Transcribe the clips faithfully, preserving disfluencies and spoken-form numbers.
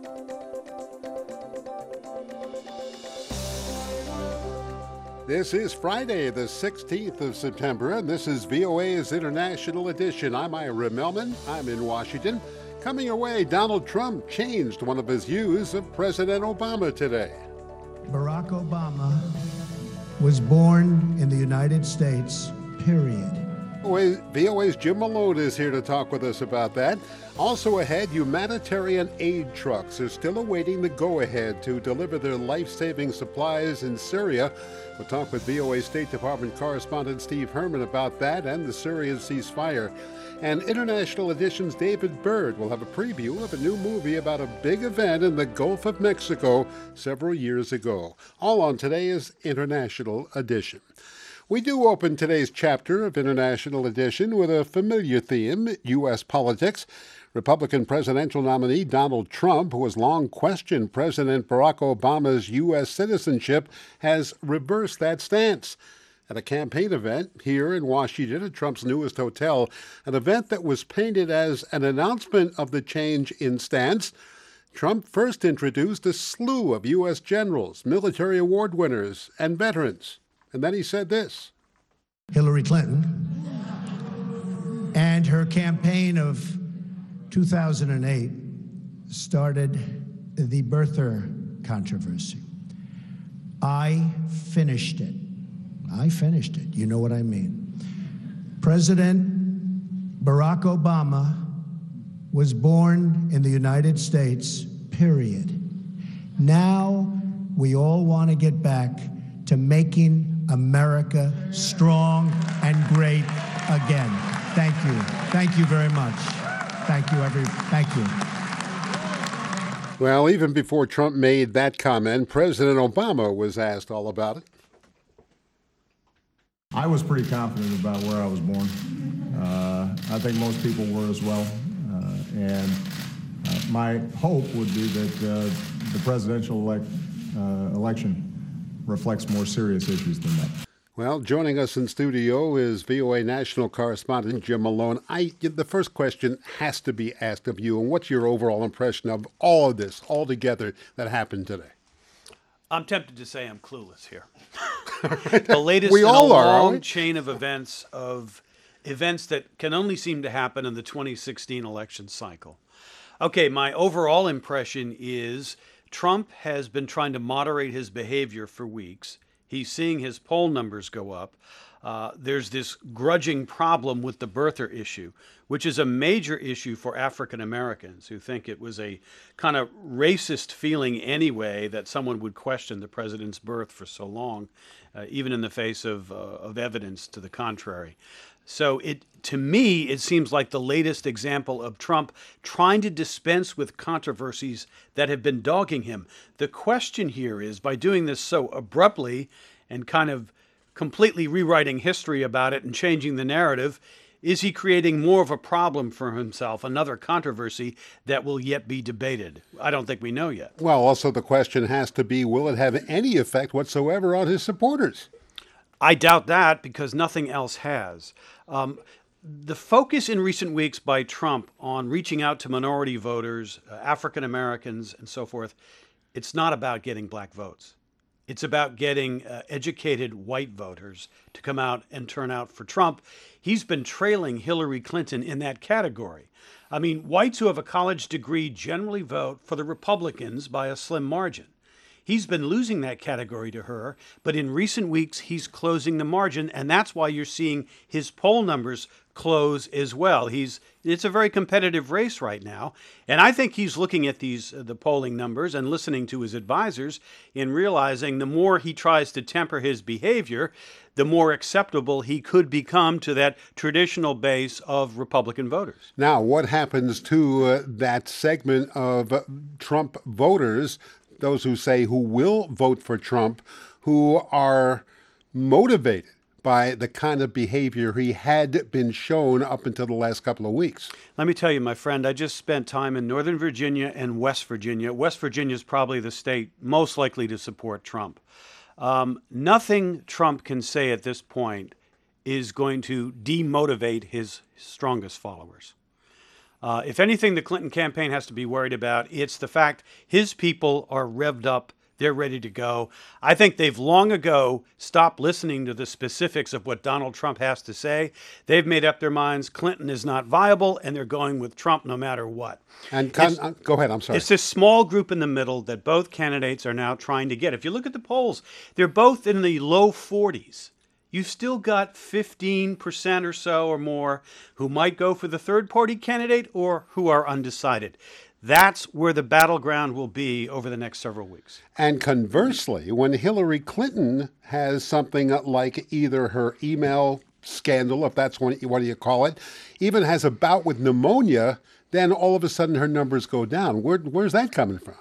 This is Friday, the sixteenth of September, and this is V O A's International Edition. I'm Ira Melman. I'm in Washington. Coming your way, Donald Trump changed one of his views of President Obama today. Barack Obama was born in the United States, period. V O A's Jim Malone is here to talk with us about that. Also ahead, humanitarian aid trucks are still awaiting the go-ahead to deliver their life-saving supplies in Syria. We'll talk with V O A State Department correspondent Steve Herman about that and the Syrian ceasefire. And International Edition's David Byrd will have a preview of a new movie about a big event in the Gulf of Mexico several years ago. All on today's International Edition. We do open today's chapter of International Edition with a familiar theme, U S politics. Republican presidential nominee Donald Trump, who has long questioned President Barack Obama's U S citizenship, has reversed that stance. At a campaign event here in Washington at Trump's newest hotel, an event that was painted as an announcement of the change in stance, Trump first introduced a slew of U S generals, military award winners, and veterans. And then he said this. Hillary Clinton and her campaign of two thousand eight started the birther controversy. I finished it. I finished it. You know what I mean. President Barack Obama was born in the United States, period. Now we all want to get back to making America strong and great again. Thank you. Thank you very much. Thank you, every. Thank you. Well, even before Trump made that comment, President Obama was asked all about it. I was pretty confident about where I was born. Uh, I think most people were as well. Uh, and uh, my hope would be that uh, the presidential elect, uh, election reflects more serious issues than that. Well, joining us in studio is V O A national correspondent Jim Malone. I, the first question has to be asked of you, and what's your overall impression of all of this, all together, that happened today? I'm tempted to say I'm clueless here. The latest we in all a are, long chain of events, of events that can only seem to happen in the twenty sixteen election cycle. Okay, my overall impression is Trump has been trying to moderate his behavior for weeks. He's seeing his poll numbers go up. Uh, there's this grudging problem with the birther issue, which is a major issue for African Americans who think it was a kind of racist feeling anyway that someone would question the president's birth for so long, uh, even in the face of, uh, of evidence to the contrary. So it, to me, it seems like the latest example of Trump trying to dispense with controversies that have been dogging him. The question here is, by doing this so abruptly and kind of completely rewriting history about it and changing the narrative, is he creating more of a problem for himself, another controversy that will yet be debated? I don't think we know yet. Well, also the question has to be, will it have any effect whatsoever on his supporters? I doubt that, because nothing else has. Um, the focus in recent weeks by Trump on reaching out to minority voters, uh, African Americans, and so forth, it's not about getting black votes. It's about getting uh, educated white voters to come out and turn out for Trump. He's been trailing Hillary Clinton in that category. I mean, whites who have a college degree generally vote for the Republicans by a slim margin. He's been losing that category to her, but in recent weeks, he's closing the margin, and that's why you're seeing his poll numbers close as well. He's it's a very competitive race right now, and I think he's looking at these uh, the polling numbers and listening to his advisors and realizing the more he tries to temper his behavior, the more acceptable he could become to that traditional base of Republican voters. Now, what happens to uh, that segment of uh, Trump voters, those who say who will vote for Trump, who are motivated by the kind of behavior he had been shown up until the last couple of weeks? Let me tell you, my friend, I just spent time in Northern Virginia and West Virginia. West Virginia is probably the state most likely to support Trump. Um, nothing Trump can say at this point is going to demotivate his strongest followers. Uh, if anything, the Clinton campaign has to be worried about, it's the fact his people are revved up. They're ready to go. I think they've long ago stopped listening to the specifics of what Donald Trump has to say. They've made up their minds. Clinton is not viable, and they're going with Trump no matter what. And con- uh, go ahead, I'm sorry. It's this small group in the middle that both candidates are now trying to get. If you look at the polls, they're both in the low forties. You've still got fifteen percent or so or more who might go for the third-party candidate or who are undecided. That's where the battleground will be over the next several weeks. And conversely, when Hillary Clinton has something like either her email scandal, if that's what what do you call it, even has a bout with pneumonia, then all of a sudden her numbers go down. Where, where's that coming from?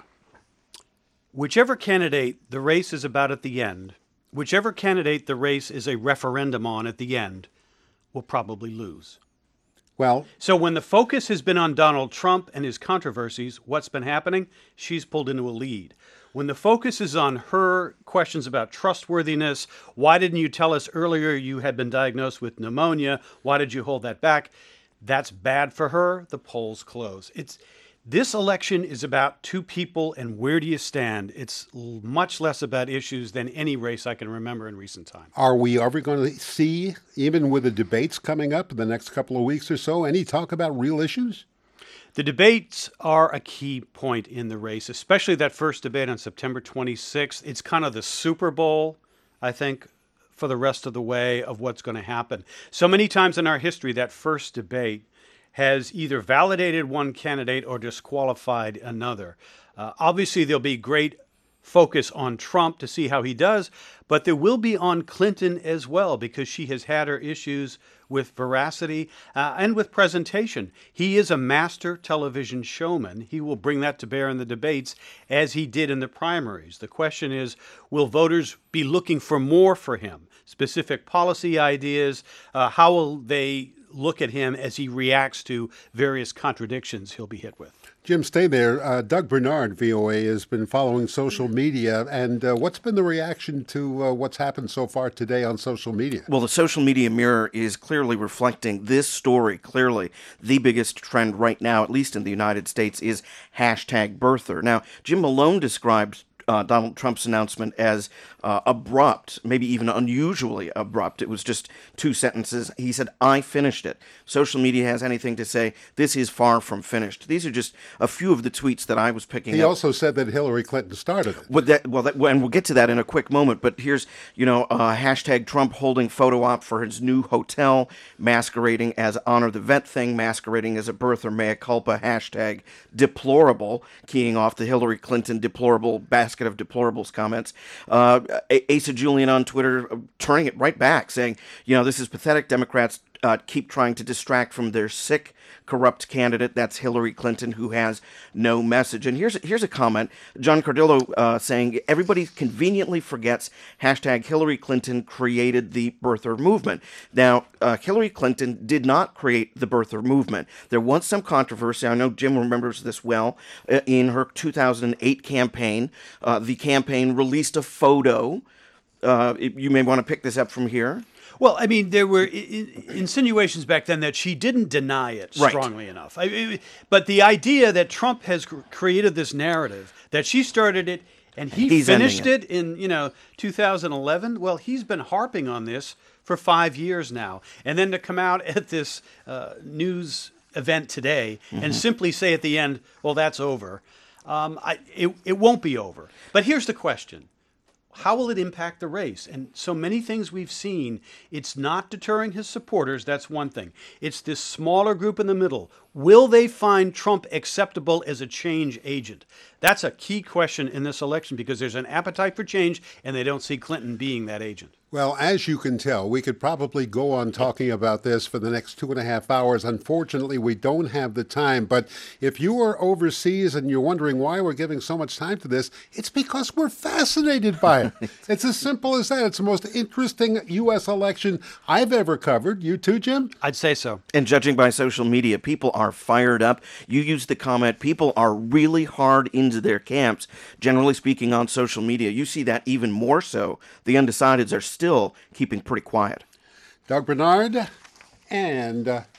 Whichever candidate the race is about at the end, whichever candidate the race is a referendum on at the end, will probably lose. Well, so when the focus has been on Donald Trump and his controversies, what's been happening? She's pulled into a lead. When the focus is on her questions about trustworthiness, why didn't you tell us earlier you had been diagnosed with pneumonia? Why did you hold that back? That's bad for her. The polls close. It's This election is about two people and where do you stand. It's much less about issues than any race I can remember in recent time. Are we ever going to see, even with the debates coming up in the next couple of weeks or so, any talk about real issues? The debates are a key point in the race, especially that first debate on September twenty-sixth. It's kind of the Super Bowl, I think, for the rest of the way of what's going to happen. So many times in our history, that first debate has either validated one candidate or disqualified another. Uh, obviously, there'll be great focus on Trump to see how he does, but there will be on Clinton as well because she has had her issues with veracity uh, and with presentation. He is a master television showman. He will bring that to bear in the debates as he did in the primaries. The question is, will voters be looking for more for him? Specific policy ideas? Uh, how will they look at him as he reacts to various contradictions he'll be hit with? Jim, stay there. Uh, Doug Bernard, V O A, has been following social media. And uh, what's been the reaction to uh, what's happened so far today on social media? Well, the social media mirror is clearly reflecting this story. Clearly, the biggest trend right now, at least in the United States, is hashtag birther. Now, Jim Malone described Uh, Donald Trump's announcement as uh, abrupt, maybe even unusually abrupt. It was just two sentences. He said, "I finished it." Social media has anything to say, this is far from finished. These are just a few of the tweets that I was picking he up. He also said that Hillary Clinton started it. Well, that, well that, and we'll get to that in a quick moment, but here's, you know, uh, hashtag Trump holding photo op for his new hotel, masquerading as honor the vet thing, masquerading as a birther, mea culpa, hashtag deplorable, keying off the Hillary Clinton deplorable basket of deplorables comments. Uh, Asa Julian on Twitter uh, turning it right back, saying, you know, this is pathetic. Democrats uh, keep trying to distract from their sick, corrupt candidate. That's Hillary Clinton, who has no message. And here's, here's a comment. John Cardillo uh, saying, everybody conveniently forgets hashtag Hillary Clinton created the birther movement. Now, uh, Hillary Clinton did not create the birther movement. There was some controversy. I know Jim remembers this well. Uh, in her two thousand eight campaign, uh, the campaign released a photo. Uh, you may want to pick this up from here. Well, I mean, there were I- insinuations back then that she didn't deny it Right. strongly enough. I, I, but the idea that Trump has cr- created this narrative, that she started it and he He's finished ending it. it in, you know, two thousand eleven, well, he's been harping on this for five years now. And then to come out at this uh, news event today mm-hmm. and simply say at the end, well, that's over, um, I, it, it won't be over. But here's the question. How will it impact the race? And so many things we've seen, it's not deterring his supporters. That's one thing. It's this smaller group in the middle. Will they find Trump acceptable as a change agent? That's a key question in this election because there's an appetite for change and they don't see Clinton being that agent. Well, as you can tell, we could probably go on talking about this for the next two and a half hours. Unfortunately, we don't have the time. But if you are overseas and you're wondering why we're giving so much time to this, it's because we're fascinated by it. It's as simple as that. It's the most interesting U S election I've ever covered. You too, Jim? I'd say so. And judging by social media, people are fired up. You used the comment, people are really hard into their camps. Generally speaking, on social media, you see that even more so. The undecideds are still keeping pretty quiet. Doug Bernard and uh,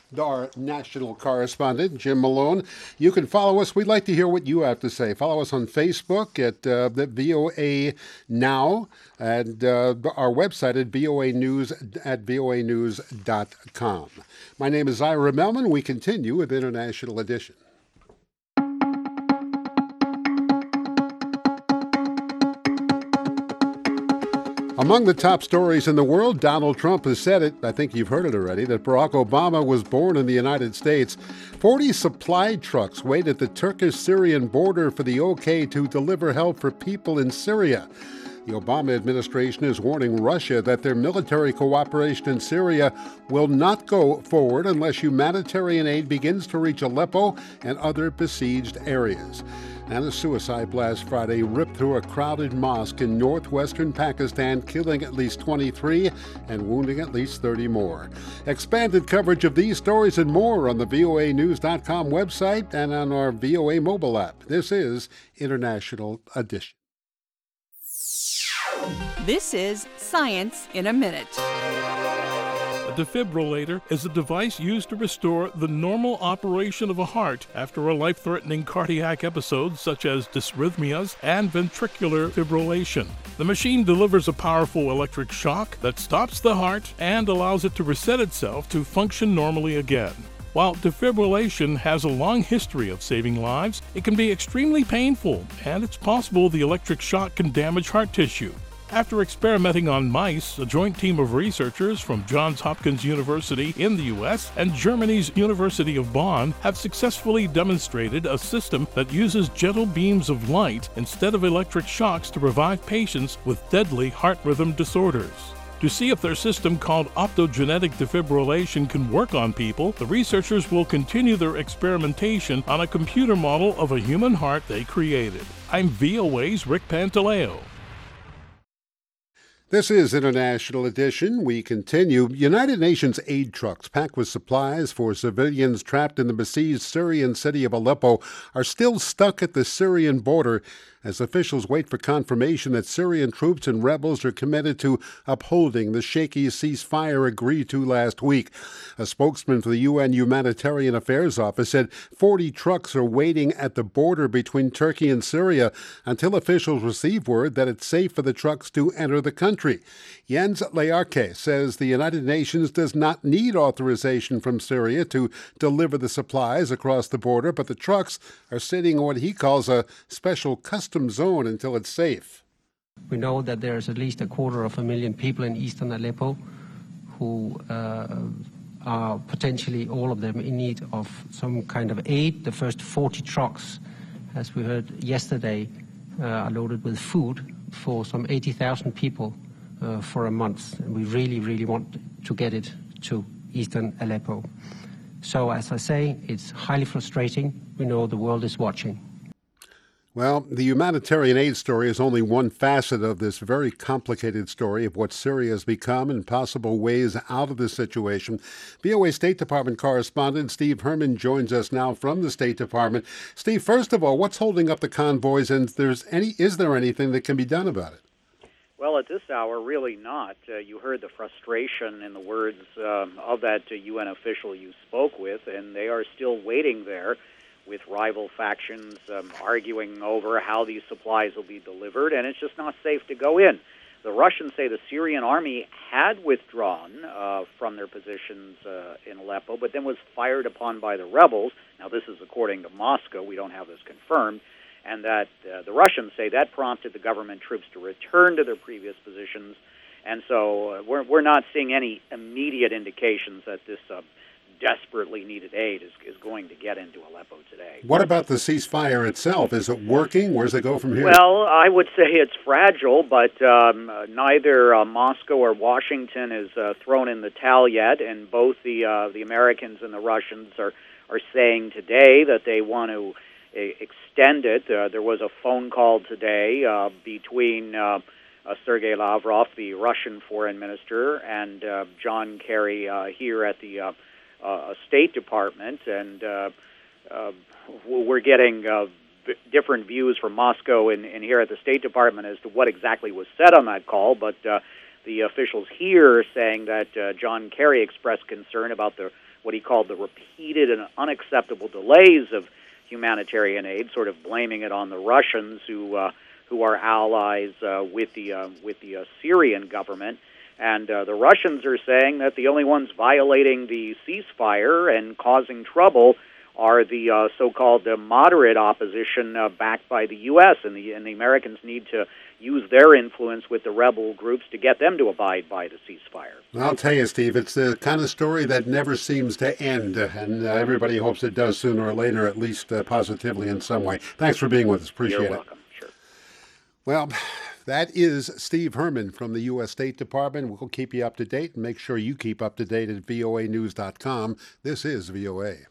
our national correspondent, Jim Malone. You can follow us. We'd like to hear what you have to say. Follow us on Facebook at uh, the V O A Now and uh, our website at V O A News at V O A news dot com. My name is Ira Melman. We continue with International Edition. Among the top stories in the world, Donald Trump has said it, I think you've heard it already, that Barack Obama was born in the United States. forty supply trucks wait at the Turkish-Syrian border for the okay to deliver help for people in Syria. The Obama administration is warning Russia that their military cooperation in Syria will not go forward unless humanitarian aid begins to reach Aleppo and other besieged areas. And a suicide blast Friday ripped through a crowded mosque in northwestern Pakistan, killing at least twenty-three and wounding at least thirty more. Expanded coverage of these stories and more on the V O A news dot com website and on our V O A mobile app. This is International Edition. This is Science in a Minute. A defibrillator is a device used to restore the normal operation of a heart after a life-threatening cardiac episode such as dysrhythmias and ventricular fibrillation. The machine delivers a powerful electric shock that stops the heart and allows it to reset itself to function normally again. While defibrillation has a long history of saving lives, it can be extremely painful, and it's possible the electric shock can damage heart tissue. After experimenting on mice, a joint team of researchers from Johns Hopkins University in the U S and Germany's University of Bonn have successfully demonstrated a system that uses gentle beams of light instead of electric shocks to revive patients with deadly heart rhythm disorders. To see if their system called optogenetic defibrillation can work on people, the researchers will continue their experimentation on a computer model of a human heart they created. I'm V O A's Rick Pantaleo. This is International Edition. We continue. United Nations aid trucks packed with supplies for civilians trapped in the besieged Syrian city of Aleppo are still stuck at the Syrian border as officials wait for confirmation that Syrian troops and rebels are committed to upholding the shaky ceasefire agreed to last week. A spokesman for the U N Humanitarian Affairs Office said forty trucks are waiting at the border between Turkey and Syria until officials receive word that it's safe for the trucks to enter the country. Jens Lejarke says the United Nations does not need authorization from Syria to deliver the supplies across the border, but the trucks are sitting in what he calls a special customs zone until it's safe. We know that there's at least a quarter of a million people in eastern Aleppo who uh, are potentially, all of them, in need of some kind of aid. The first forty trucks, as we heard yesterday, uh, are loaded with food for some eighty thousand people uh, for a month. And we really, really want to get it to eastern Aleppo. So, as I say, it's highly frustrating. We know the world is watching. Well, the humanitarian aid story is only one facet of this very complicated story of what Syria has become and possible ways out of this situation. V O A State Department correspondent Steve Herman joins us now from the State Department. Steve, first of all, what's holding up the convoys, and there's any, is there anything that can be done about it? Well, at this hour, really not. Uh, you heard the frustration in the words um, of that uh, U N official you spoke with, and they are still waiting there with rival factions um, arguing over how these supplies will be delivered, and it's just not safe to go in. The Russians say the Syrian army had withdrawn uh, from their positions uh, in Aleppo, but then was fired upon by the rebels. Now, this is according to Moscow. We don't have this confirmed. And that uh, the Russians say that prompted the government troops to return to their previous positions. And so uh, we're, we're not seeing any immediate indications that this uh, desperately needed aid is, is going to get into Aleppo today. What about the ceasefire itself? Is it working? Where does it go from here? Well, I would say it's fragile, but um, uh, neither uh, Moscow or Washington has uh, thrown in the towel yet, and both the uh, the Americans and the Russians are, are saying today that they want to uh, extend it. Uh, there was a phone call today uh, between uh, uh, Sergei Lavrov, the Russian foreign minister, and uh, John Kerry uh, here at the uh, Uh, State Department, and uh, uh, we're getting uh, v- different views from Moscow and, and here at the State Department as to what exactly was said on that call, but uh, the officials here are saying that uh, John Kerry expressed concern about the what he called the repeated and unacceptable delays of humanitarian aid, sort of blaming it on the Russians who uh, who are allies uh, with the uh, with the uh, Syrian government. And uh, the Russians are saying that the only ones violating the ceasefire and causing trouble are the uh, so-called uh, moderate opposition uh, backed by the U S, and the and the Americans need to use their influence with the rebel groups to get them to abide by the ceasefire. I'll tell you, Steve, it's the kind of story that never seems to end, and uh, everybody hopes it does sooner or later, at least uh, positively in some way. Thanks for being with us. Appreciate You're it. welcome. Sure. Well, that is Steve Herman from the U S State Department. We'll keep you up to date and make sure you keep up to date at V O A news dot com. This is V O A.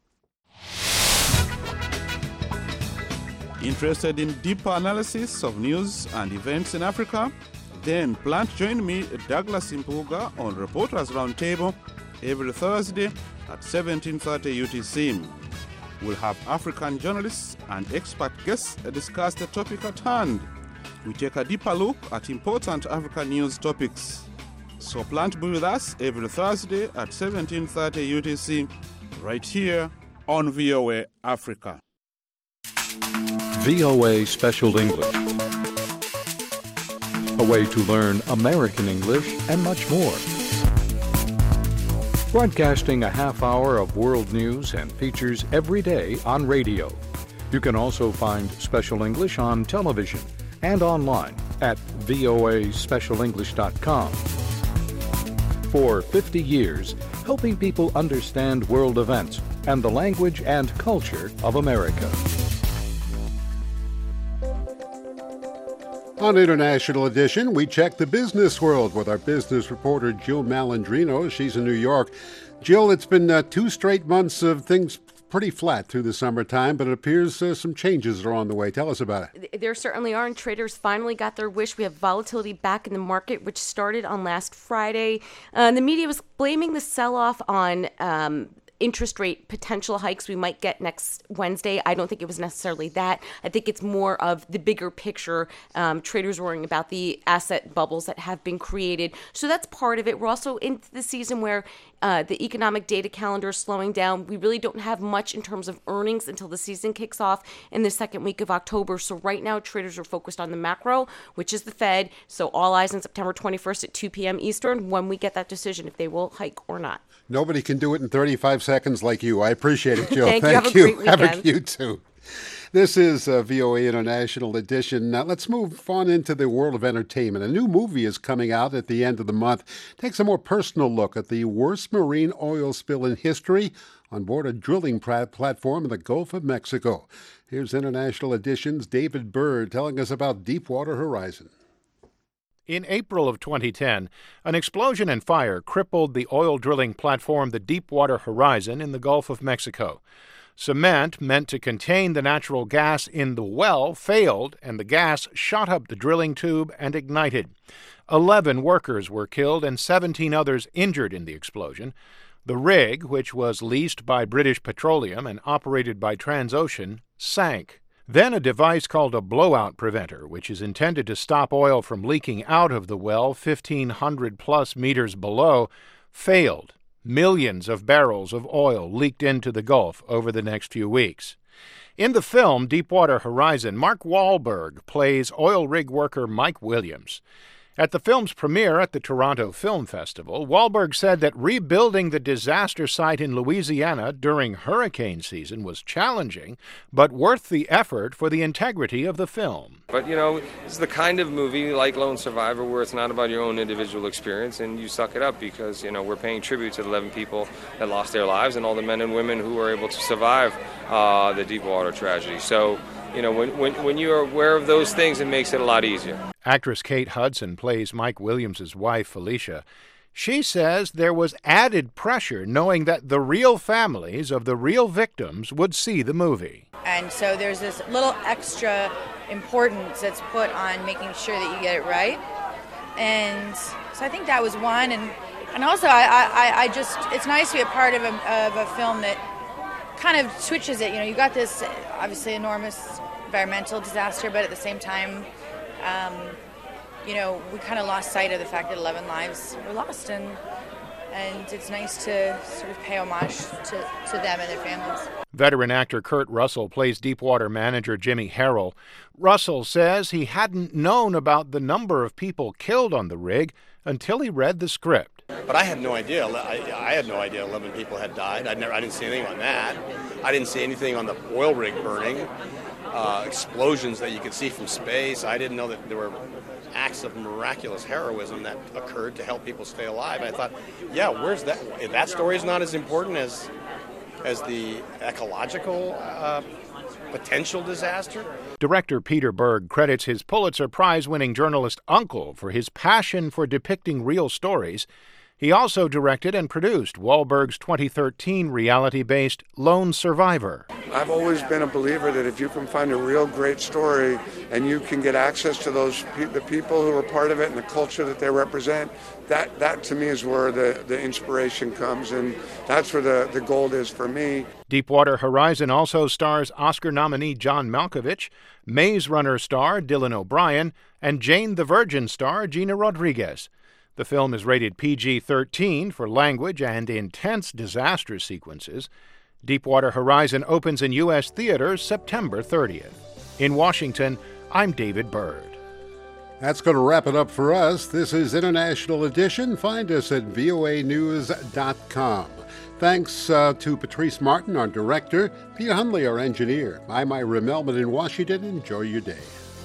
Interested in deeper analysis of news and events in Africa? Then plan to join me, Douglas Impuga, on Reporters Roundtable every Thursday at seventeen thirty U T C. We'll have African journalists and expert guests discuss the topic at hand. We take a deeper look at important African news topics. So plan to be with us every Thursday at seventeen thirty U T C, right here on V O A Africa. V O A Special English, a way to learn American English and much more. Broadcasting a half hour of world news and features every day on radio. You can also find Special English on television and online at V O A special english dot com. For fifty years, helping people understand world events and the language and culture of America. On International Edition, we check the business world with our business reporter Jill Malandrino. She's in New York. Jill, it's been uh, two straight months of things pretty flat through the summertime, but it appears uh, some changes are on the way. Tell us about it. There certainly are, and traders finally got their wish. We have volatility back in the market, which started on last Friday. Uh, the media was blaming the sell-off on um, interest rate potential hikes we might get next Wednesday. I don't think it was necessarily that. I think it's more of the bigger picture. Um, traders worrying about the asset bubbles that have been created. So that's part of it. We're also into the season where uh, the economic data calendar is slowing down. We really don't have much in terms of earnings until the season kicks off in the second week of October. So right now, traders are focused on the macro, which is the Fed. So all eyes on September twenty-first at two p.m. Eastern when we get that decision if they will hike or not. Nobody can do it in thirty-five seconds like you. I appreciate it, Jill. Thank, Thank you. you. Have a great Have a, you too. This is uh, V O A International Edition. Now let's move on into the world of entertainment. A new movie is coming out at the end of the month. Takes a more personal look at the worst marine oil spill in history on board a drilling platform in the Gulf of Mexico. Here's International Edition's David Bird telling us about Deepwater Horizon. In April of twenty ten, an explosion and fire crippled the oil drilling platform, the Deepwater Horizon, in the Gulf of Mexico. Cement meant to contain the natural gas in the well failed, and the gas shot up the drilling tube and ignited. Eleven workers were killed and seventeen others injured in the explosion. The rig, which was leased by British Petroleum and operated by Transocean, sank. Then a device called a blowout preventer, which is intended to stop oil from leaking out of the well fifteen hundred plus meters below, failed. Millions of barrels of oil leaked into the Gulf over the next few weeks. In the film Deepwater Horizon, Mark Wahlberg plays oil rig worker Mike Williams. At the film's premiere at the Toronto Film Festival, Wahlberg said that rebuilding the disaster site in Louisiana during hurricane season was challenging, but worth the effort for the integrity of the film. But, you know, it's the kind of movie like Lone Survivor where it's not about your own individual experience and you suck it up because, you know, we're paying tribute to the eleven people that lost their lives and all the men and women who were able to survive uh, the Deepwater tragedy. So, you know, when, when, when you're aware of those things, it makes it a lot easier. Actress Kate Hudson plays Mike Williams' wife, Felicia. She says there was added pressure knowing that the real families of the real victims would see the movie. And so there's this little extra importance that's put on making sure that you get it right. And so I think that was one. And, and also, I, I, I just, it's nice to be a part of a, of a film that kind of switches it. You know, you got this obviously enormous environmental disaster, but at the same time, um, you know, we kind of lost sight of the fact that eleven lives were lost, and and it's nice to sort of pay homage to, to them and their families. Veteran actor Kurt Russell plays Deepwater manager Jimmy Harrell. Russell says he hadn't known about the number of people killed on the rig until he read the script. But I had no idea. I, I had no idea eleven people had died. I never. I didn't see anything on that. I didn't see anything on the oil rig burning, uh, explosions that you could see from space. I didn't know that there were acts of miraculous heroism that occurred to help people stay alive. And I thought, yeah, where's that? If that story is not as important as as the ecological uh, potential disaster. Director Peter Berg credits his Pulitzer Prize-winning journalist uncle for his passion for depicting real stories. He also directed and produced Wahlberg's twenty thirteen reality-based Lone Survivor. I've always been a believer that if you can find a real great story and you can get access to those pe- the people who are part of it and the culture that they represent, that, that to me is where the, the inspiration comes, and that's where the, the gold is for me. Deepwater Horizon also stars Oscar nominee John Malkovich, Maze Runner star Dylan O'Brien, and Jane the Virgin star Gina Rodriguez. The film is rated P G thirteen for language and intense disaster sequences. Deepwater Horizon opens in U S theaters September thirtieth. In Washington, I'm David Byrd. That's going to wrap it up for us. This is International Edition. Find us at V O A news dot com. Thanks uh, to Patrice Martin, our director, Pia Hundley, our engineer. I'm Ira Melman in Washington. Enjoy your day.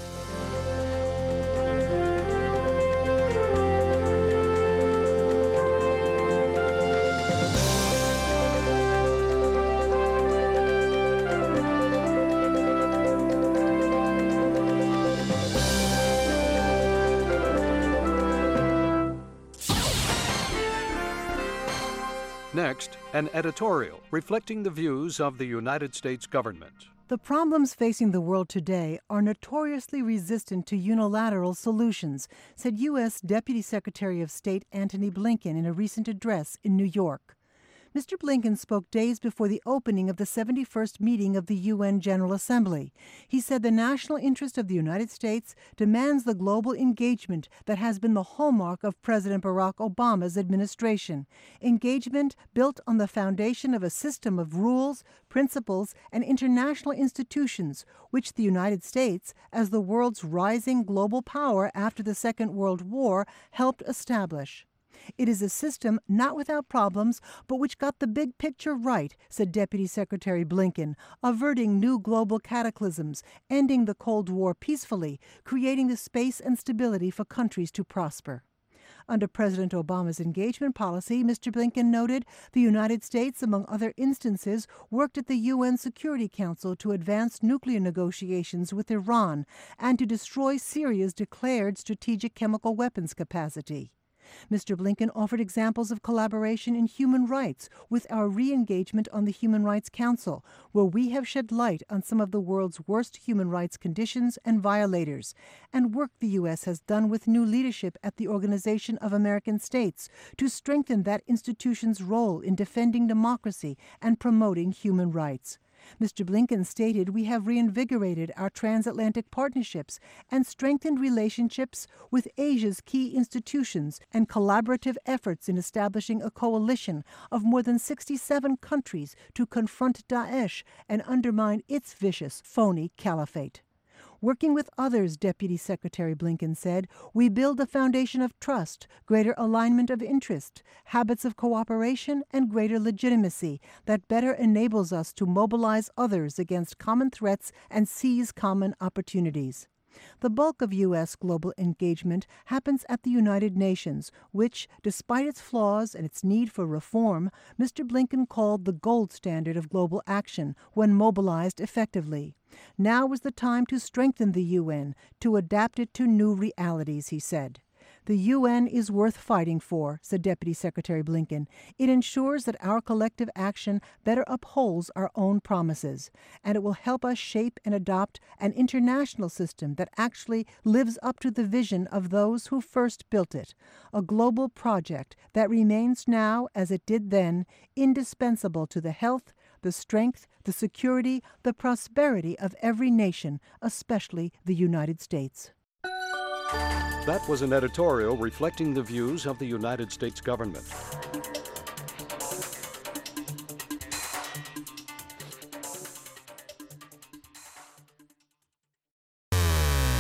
Next, an editorial reflecting the views of the United States government. The problems facing the world today are notoriously resistant to unilateral solutions, said U S Deputy Secretary of State Antony Blinken in a recent address in New York. Mister Blinken spoke days before the opening of the seventy-first meeting of the U N General Assembly. He said the national interest of the United States demands the global engagement that has been the hallmark of President Barack Obama's administration. Engagement built on the foundation of a system of rules, principles, and international institutions, which the United States, as the world's rising global power after the Second World War, helped establish. It is a system not without problems, but which got the big picture right, said Deputy Secretary Blinken, averting new global cataclysms, ending the Cold War peacefully, creating the space and stability for countries to prosper. Under President Obama's engagement policy, Mister Blinken noted the United States, among other instances, worked at the U N Security Council to advance nuclear negotiations with Iran and to destroy Syria's declared strategic chemical weapons capacity. Mister Blinken offered examples of collaboration in human rights with our re-engagement on the Human Rights Council, where we have shed light on some of the world's worst human rights conditions and violators, and work the U S has done with new leadership at the Organization of American States to strengthen that institution's role in defending democracy and promoting human rights. Mister Blinken stated we have reinvigorated our transatlantic partnerships and strengthened relationships with Asia's key institutions and collaborative efforts in establishing a coalition of more than sixty-seven countries to confront Daesh and undermine its vicious, phony caliphate. Working with others, Deputy Secretary Blinken said, we build a foundation of trust, greater alignment of interest, habits of cooperation, and greater legitimacy that better enables us to mobilize others against common threats and seize common opportunities. The bulk of U S global engagement happens at the United Nations, which, despite its flaws and its need for reform, Mister Blinken called the gold standard of global action when mobilized effectively. Now is the time to strengthen the U N, to adapt it to new realities, he said. The U N is worth fighting for, said Deputy Secretary Blinken. It ensures that our collective action better upholds our own promises, and it will help us shape and adopt an international system that actually lives up to the vision of those who first built it, a global project that remains now, as it did then, indispensable to the health, the strength, the security, the prosperity of every nation, especially the United States. That was an editorial reflecting the views of the United States government.